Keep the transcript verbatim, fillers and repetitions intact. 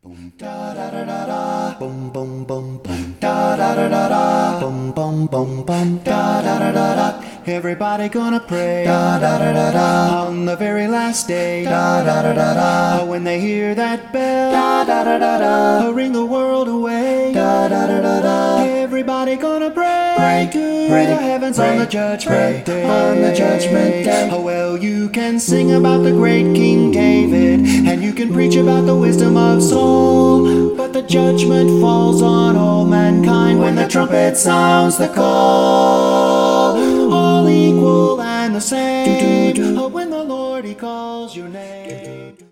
Boom da da da da da, boom boom boom boom da da da da da, boom boom boom boom da da da da da. Everybody gonna pray da da da da da on the very last day da da da da da. When they hear that bell da da da da da, ring the world away da da da da da. Everybody gonna pray, pray to pray, the heavens pray, on the judgment day, on the judgment day. Oh well, you can sing about the great King David, and you can preach about the wisdom of Saul, but the judgment falls on all mankind when the trumpet sounds the call. All equal and the same,